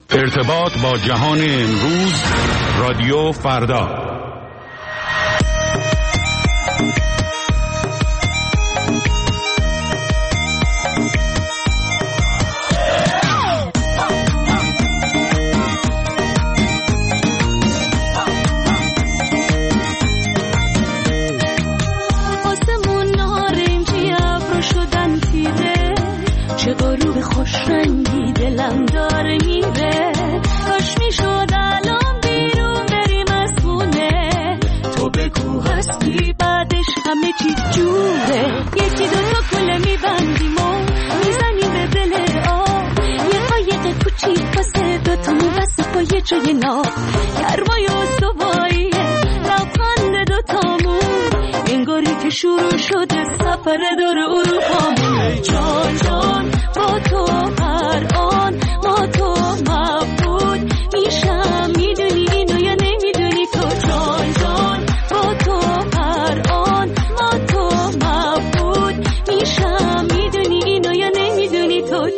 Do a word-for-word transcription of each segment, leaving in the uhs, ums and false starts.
ارتباط با جهان امروز، رادیو فردا. چه غروب خوش رنگی دلم داره میره، کاش میشد الان بیرون بریم از خونه. تو بگو هستی بعدش همه چی جوره، یکی دوتا کله میبندیم و میزنیم به دل آب، یه قایق کوچیک واسه دوتامون واسه پای جای ناب، گرمای استواییه لبخند دوتامون، انگاری که شروع شده سفر دور اروپامون. ای جان جان با تو هر آن ما تو مبود میشم، میدونی اینو یا نمیدونی تو؟ جان جان با تو هر آن ما تو مبود میشم، میدونی اینو یا نمیدونی تو؟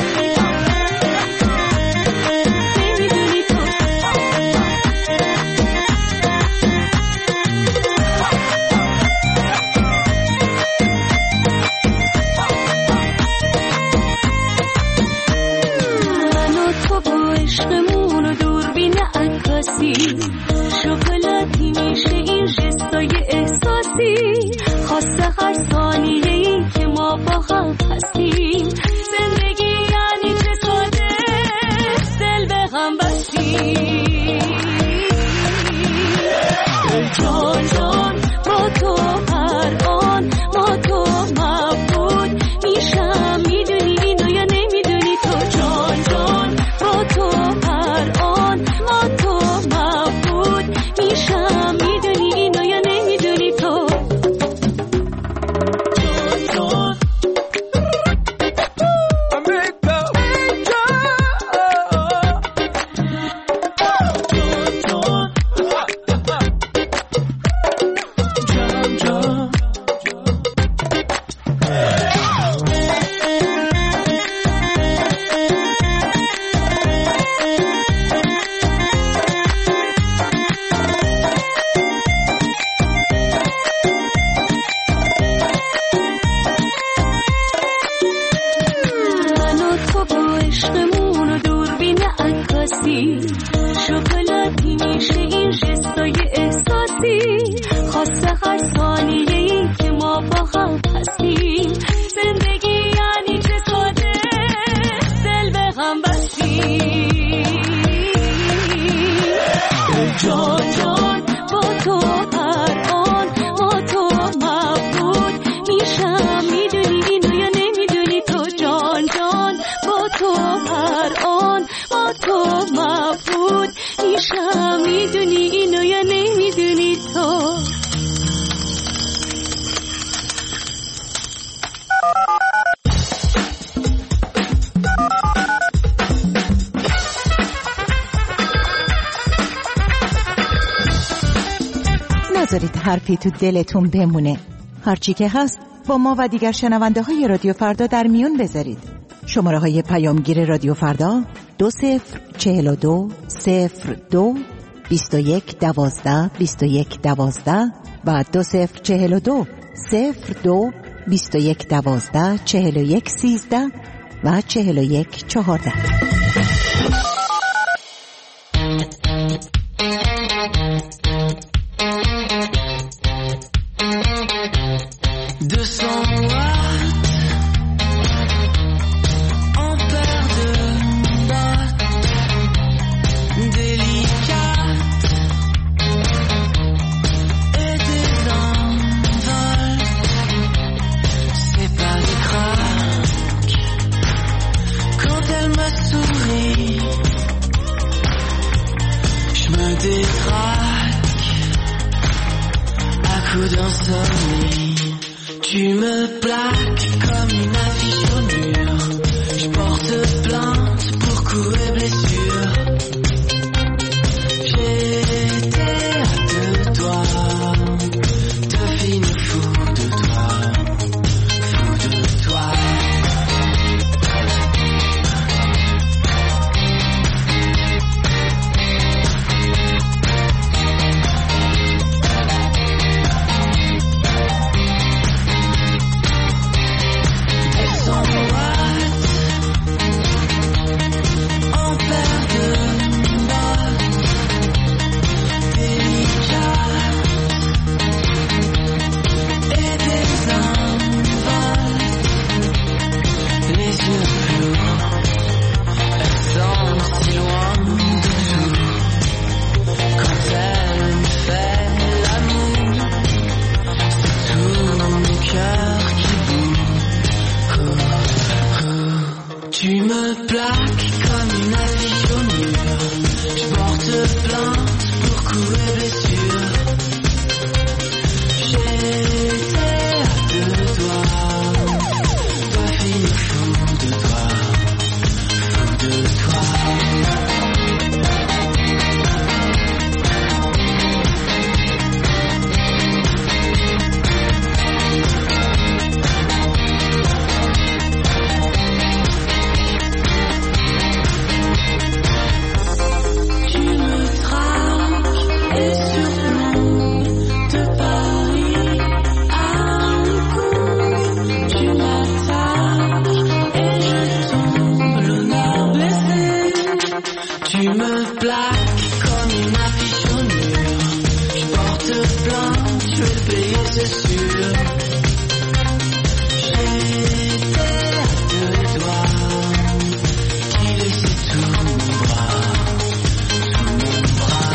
شکلاتی میشه این جستای احساسی، خواسته هر ثانیه‌ای که ما با هم هستیم، زندگی یعنی چه ساده دل به هم بستیم. جان جان با تو هر آن ما تو مبود میشم، میدونی اینو یا نمیدونی تو؟ جان جان با تو هر آن ما تو مبود میشم، میدونی اینو یا نمیدونی تو؟ جان شکلاتی میشه این جستای احساسی، خواسته هر ثانیه‌ای که ما با هم هستیم، زندگی یعنی چه ساده دل به هم بستیم. جان جان با تو هر آن ما تو مبود میشم، میدونی اینو یا نمیدونی تو؟ جان جان با تو هر آن ما تو مبود میشم، میدونی اینو یا نمیدونی تو؟ نذارید حرفی تو دلتون بمونه، هرچی که هست با ما و دیگر شنونده های رادیو فردا در میون بذارید. شماره های پیامگیر رادیو فردا دو صفر چهل و دو صفر دو بیست و یک دوازده بیست و یک دوازده و دو صفر چهل و دو صفر دو بیست و یک دوازده چهل و یک سیزده و چهل و یک چهارده. Tu me plaques comme une affiche au mur. Je porte plainte pour coups et blessures. J'étais de toi, devine fou de toi, fou de toi. Tu me plaques comme une affiche au mur. Je porte plainte, je vais payer, c'est sûr. J'étais à deux doigts qui laissait tout mon bras, tout mon bras.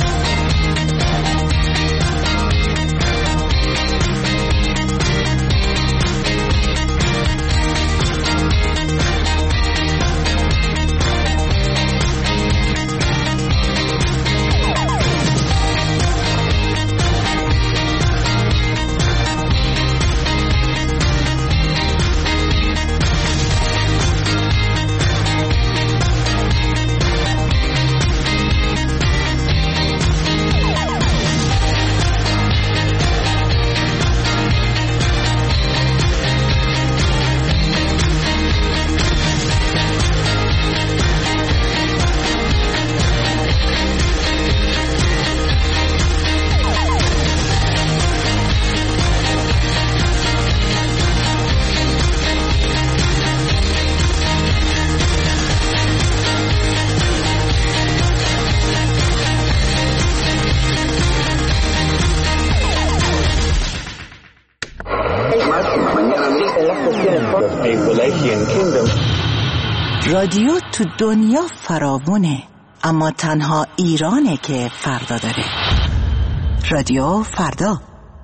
رادیو تو دنیا فراوونه، اما تنها ایرانه که فردا داره. رادیو فردا.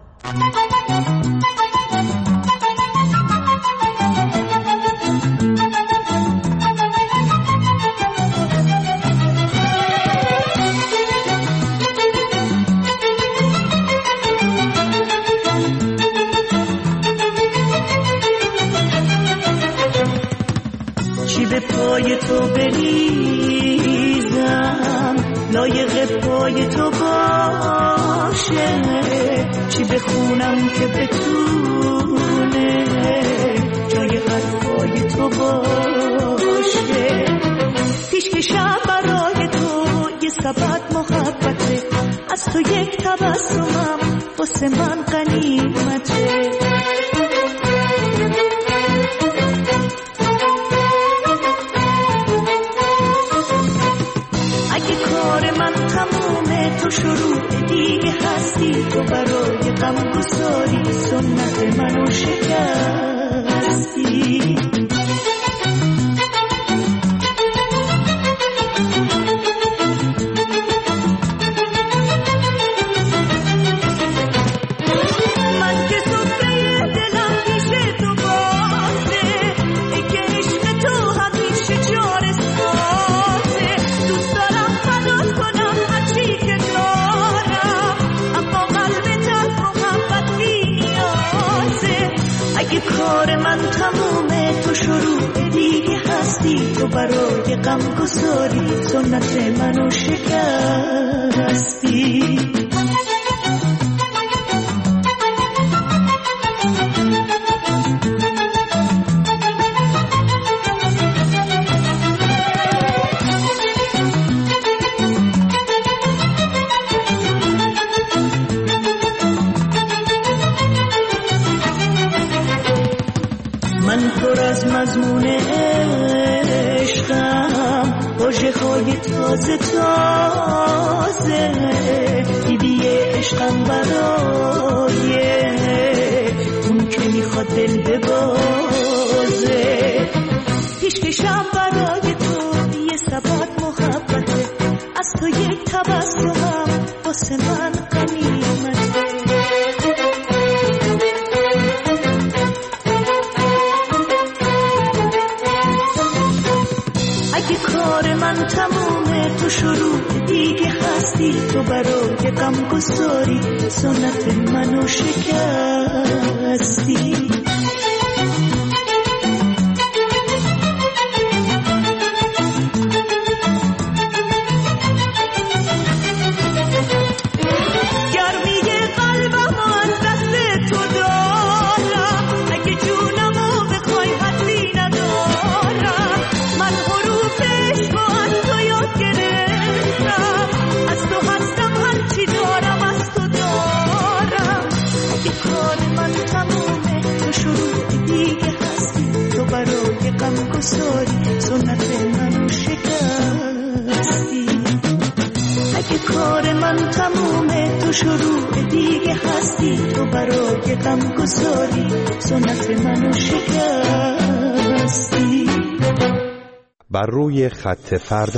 به پای تو بریزم لایق پای تو باشه، چی بخونم که بتونه جای حرفای تو باشه. پیشکشم برای تو یه سبد محبته، از تو یک تبسمم واسه من غنیمته. تو شروع دیگه هستی، تو برای غم گساری سنت منو شکستی. من که سفره دلم پیش تو بازه، ای که عشق تو همیشه جار سازه. دوست دارم فدات کنم هرچی که اگه کار من تمومه، تو شروع دیگه هستی، تو برای غم گساری سنت منو شکستی. من پر از مضمون عشقم، واژه های تازه تازه، دیدی عشقم برای اون که میخواد دل ببازه. پیشکشم برای تو یه سبد محبته، از تو یک تبسمم واسه من غنیمته. اگه کار من تمومه، تو شروع دیگه هستی، تو برای غم گساری سنت منو شکستی. غم گساری سنت منو شکستی. من تمومه، تو شروع دیگه هستی، تو برای غم گذاری سنت منو شکستی. بر روی خط فردا.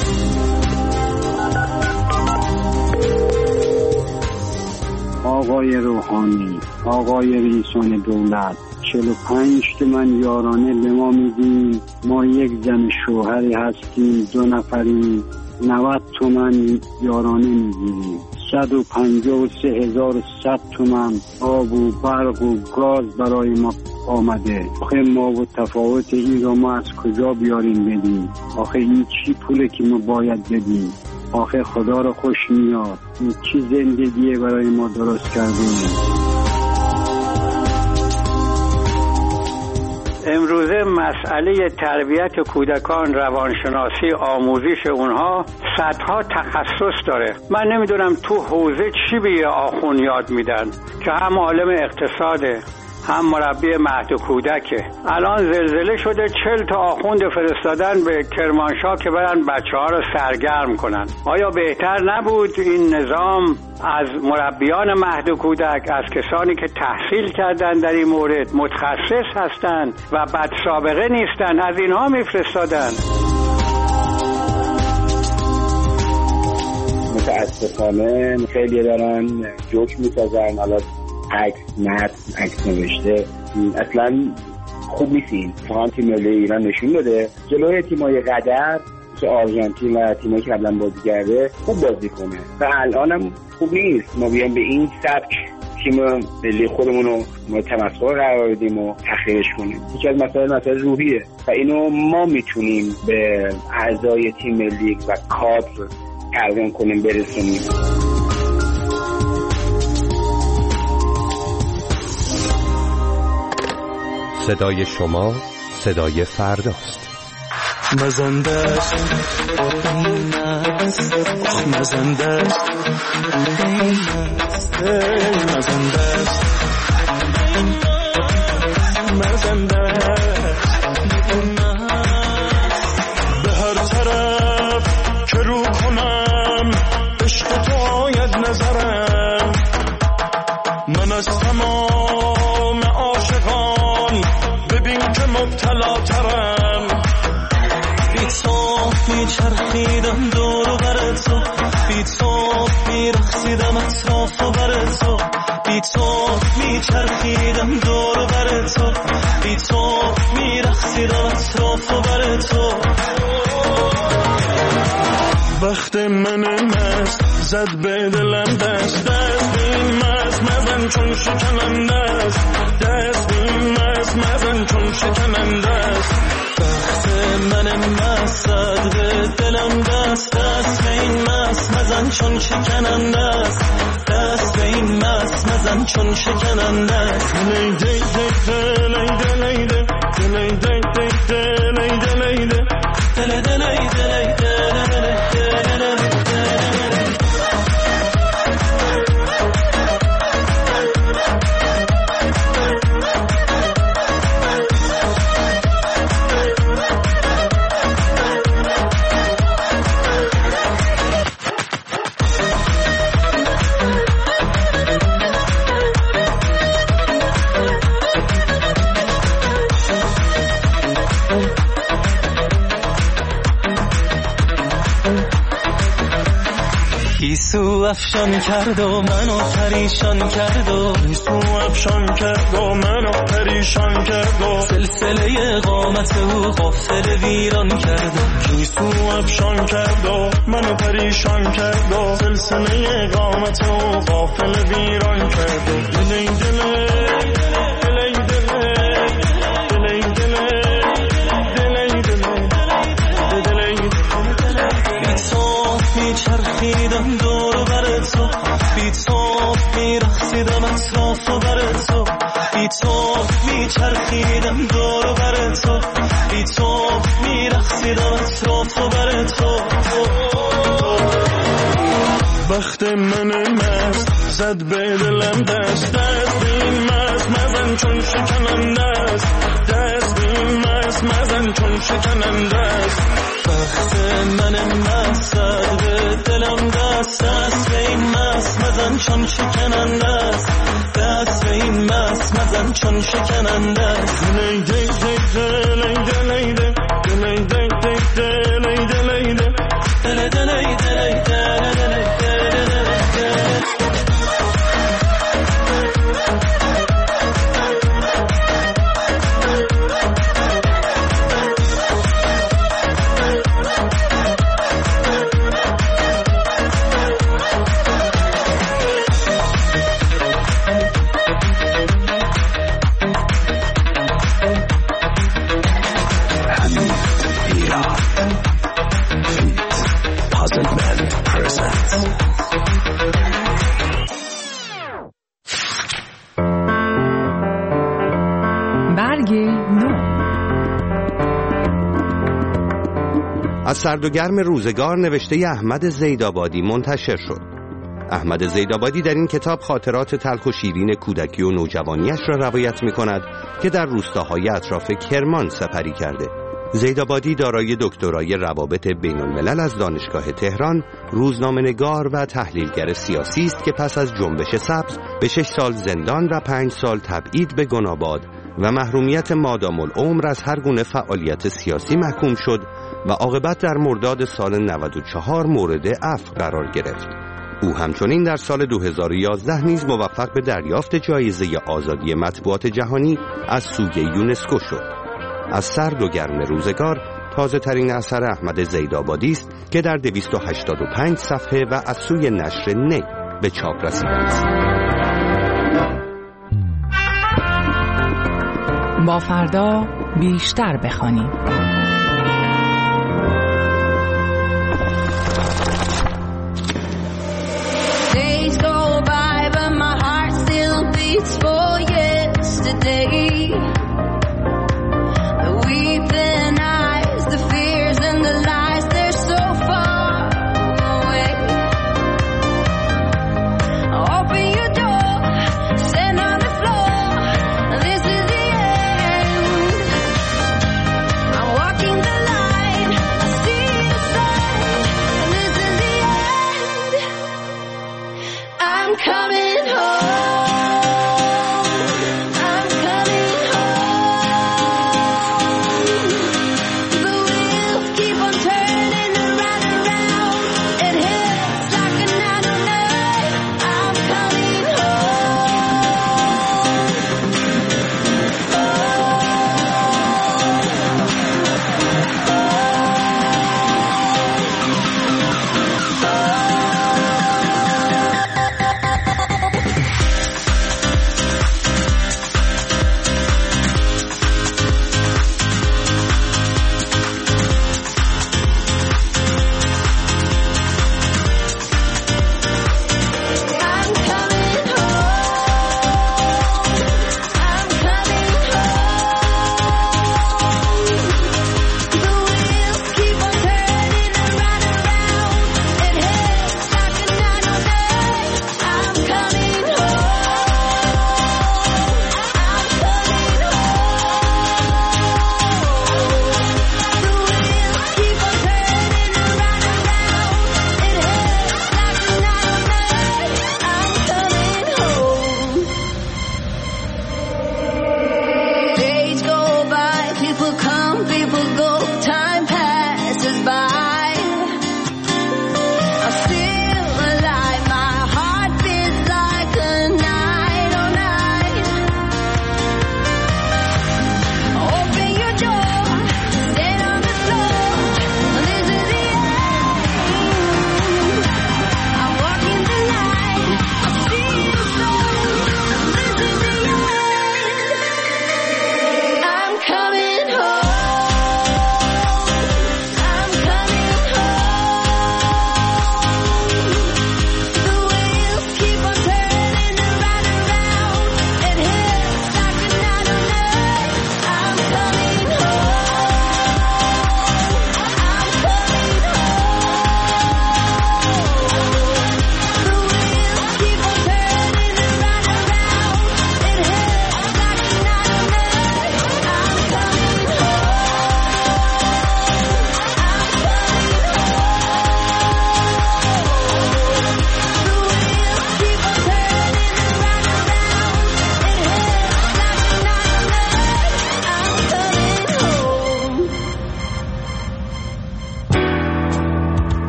آقای روحانی، آقای رئیسان دولت، چهل و پنج تومن یارانه به ما میدیم، ما یک زن شوهری هستیم، دو نفریم، نود تومن یارانه میگیریم، صد و پنجاه و سه هزار و صد تومن آب و برق و گاز برای ما آمده. آخه ما و تفاوت این رو ما از کجا بیاریم بدیم؟ آخه این چی پوله که ما باید بدیم؟ آخه خدا رو خوش میاد، این چی زندگیه برای ما درست کردیم؟ امروزه مسئله تربیت کودکان، روانشناسی، آموزش اونها صدها تخصص داره. من نمیدونم تو حوزه چی به آخون یاد میدن که هم عالم اقتصاده، هم مربی مهد و کودکه. الان زلزله شده، چل تا آخوند فرستادن به کرمانشاه که برن بچه ها رو سرگرم کنن. آیا بهتر نبود این نظام از مربیان مهد و کودک، از کسانی که تحصیل کردن در این مورد، متخصص هستن و بد سابقه نیستن، از اینها میفرستادن؟ متاسفانه خیلی دارن جوک میسازن، حالا عکس متن عکس نوشته، اصلا خوب نیستین. فقط تیم ملی ایران نشون داده جلوی تیمای قدر که آرژانتین و تیمایی که قبلا بازی کرده خوب بازی کنه و الانم خوب نیست. ما بیایم به این سبک تیم ملی خودمون رو ما تمسخر قرار بدیم و تحقیرش کنیم. یکی از مسائل مسائل روحیه و اینو ما میتونیم به اعضای تیم ملی و کادر ترجمه کنیم، برسونیم. صدای شما صدای فرداست. مزنده است این است، آخ مزنده است این است، مزنده است مزنده است به هر طرف که رو کنم عشق تو آید نظرم. من از تمام عاشقان ببین که مبتلا ترم. بی تو میچرخیدم دور و بر تو، بی تو میرخصیدم اطراف و بر تو، بی تو میچرخیدم دور و بر تو، بی تو میرخصیدم اطراف و بر تو. وقت من مست زد به دلم دست، دست این مست مزن چون شکننده است، دست این مست مزن چون شکننده است. وقت من مست زد به دلم دست، دست این مست مزن چون شکننده است، دست این مست مزن چون شکننده است. دلی دی دلی دلی دلی دلی دی دلی دلی دلی دلی دلی دلی گیسو افشان کرد و منو پریشان کرد و گیسو افشان کرد و منو پریشان کرد و سلسله قامت او غافل ویران کرد. گیسو افشان کرد و منو پریشان کرد و سلسله قامت او غافل ویران کرد. دلی دلی دلی دلی دلی دلی دلی دلی بی تو میچرخیدم دور و بر تو، بی تو میرخصیدم اطراف و بر تو، بی تو میچرخیدم دور و بر تو، بی تو میرخصیدم اطراف و بر تو. وقت من مست زد به دلم دست، دست این مست مزن چون شکننده است، دست این مست مزن چون شکننده است. وقت من مست زد به دلم دست، دست چون شکننده است، دست به این مست مزن چون شکننده است. لیده لیده لیده لیده لیده لیده لیده لیده لیده از سرد و گرم روزگار نوشته احمد زیدآبادی منتشر شد. احمد زیدآبادی در این کتاب خاطرات تلخ و شیرین کودکی و نوجوانیش را روایت می کند که در روستاهای اطراف کرمان سپری کرده. زیدآبادی دارای دکترای روابط بین الملل از دانشگاه تهران، روزنامه‌نگار و تحلیلگر سیاسی است که پس از جنبش سبز به شش سال زندان و پنج سال تبعید به گناباد و محرومیت مادام العمر از هر گونه فعالیت سیاسی محکوم شد و عاقبت در مرداد سال نود و چهار مورد عفو قرار گرفت. او همچنین در سال دو هزار و یازده نیز موفق به دریافت جایزه آزادی مطبوعات جهانی از سوی یونسکو شد. از سرد و گرم روزگار تازه ترین اثر احمد زیدآبادی است که در دویست و هشتاد و پنج صفحه و از سوی نشر نی به چاپ رسیده است. با فردا بیشتر بخوانیم. Days go by but my heart still beats for yesterday. The weeping eyes, the fears and the lies, they're so far away. Open your door, stand on the floor, this is the end. I'm walking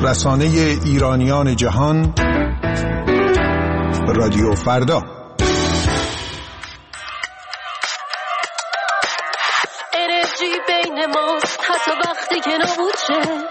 رسانه ایرانیان جهان، رادیو فردا. انرژی بین ماست حتی وقتی که نبود شه،